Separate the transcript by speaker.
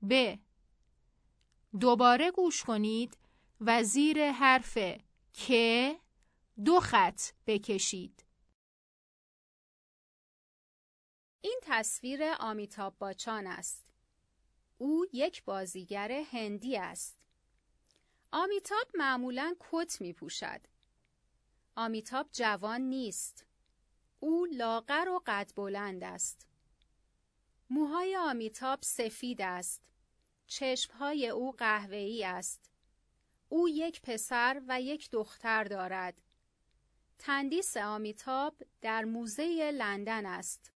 Speaker 1: ب. دوباره گوش کنید و زیر حرف ک 2 خط بکشید.
Speaker 2: این تصویر آمیتاب باچان است. او یک بازیگر هندی است. آمیتاب معمولاً کت می پوشد. آمیتاب جوان نیست. او لاغر و قد بلند است. موهای آمیتاب سفید است. چشمهای او قهوه‌ای است. او یک پسر و یک دختر دارد. تندیس آمیتاب در موزه لندن است.